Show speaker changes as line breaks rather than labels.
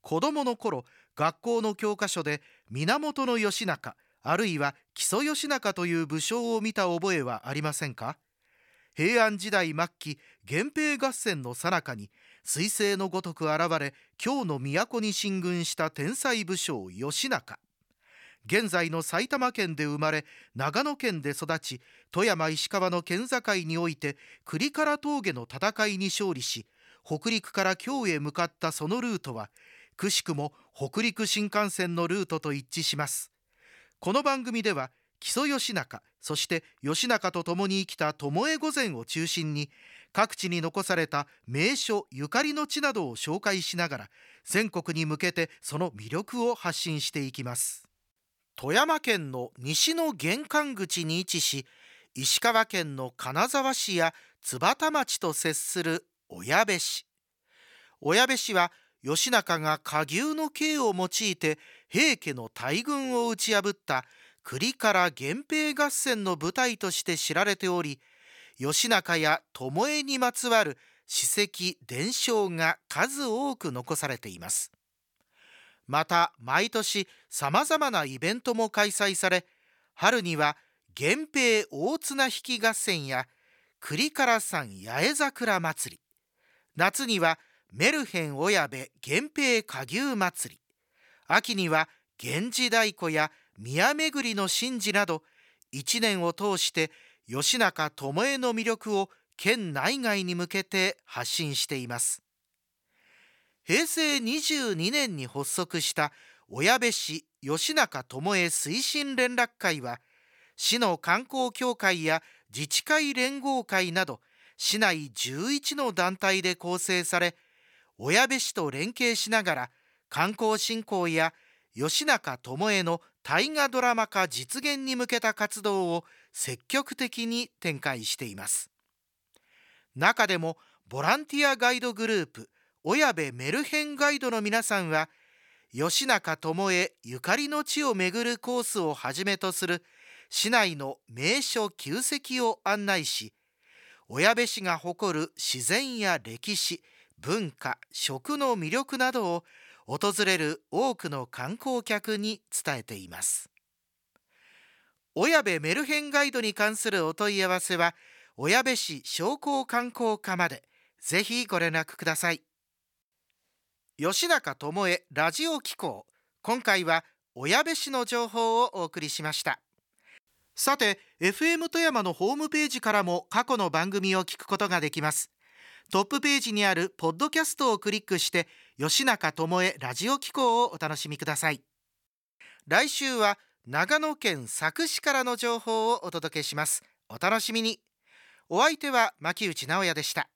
子供の頃、学校の教科書で源義仲あるいは木曽義仲という武将を見た覚えはありませんか？平安時代末期、源平合戦の最中に彗星のごとく現れ、京の都に進軍した天才武将義仲。現在の埼玉県で生まれ、長野県で育ち、富山石川の県境において栗唐峠の戦いに勝利し、北陸から京へ向かったそのルートはくしくも北陸新幹線のルートと一致します。この番組では木曽義仲、そして義仲と共に生きた巴御前を中心に、各地に残された名所ゆかりの地などを紹介しながら、全国に向けてその魅力を発信していきます。富山県の西の玄関口に位置し、石川県の金沢市や津幡町と接する小矢部市。小矢部市は義仲が火牛の計を用いて平家の大軍を打ち破った栗唐源平合戦の舞台として知られており、義仲や巴にまつわる史跡伝承が数多く残されています。また毎年さまざまなイベントも開催され、春には源平大綱引き合戦や栗唐山八重桜祭り、夏にはメルヘン小矢部源平火牛祭り、秋には源氏太鼓や宮巡りの神事など、一年を通して義仲巴の魅力を県内外に向けて発信しています。平成22年に発足した小矢部市義仲巴推進連絡会は、市の観光協会や自治会連合会など市内11の団体で構成され、小矢部市と連携しながら観光振興や義仲巴の大河ドラマ化実現に向けた活動を積極的に展開しています。中でもボランティアガイドグループ小矢部メルヘンガイドの皆さんは、義仲巴ゆかりの地を巡るコースをはじめとする市内の名所旧跡を案内し、小矢部市が誇る自然や歴史、文化、食の魅力などを訪れる多くの観光客に伝えています。小矢部メルヘンガイドに関するお問い合わせは小矢部市商工観光課までぜひご連絡ください。義仲巴ラジオ紀行、今回は小矢部市の情報をお送りしました。さて FM 富山のホームページからも過去の番組を聞くことができます。トップページにあるポッドキャストをクリックして義仲巴ラジオ紀行をお楽しみください。来週は長野県佐久市からの情報をお届けします。お楽しみに。お相手は牧内直哉でした。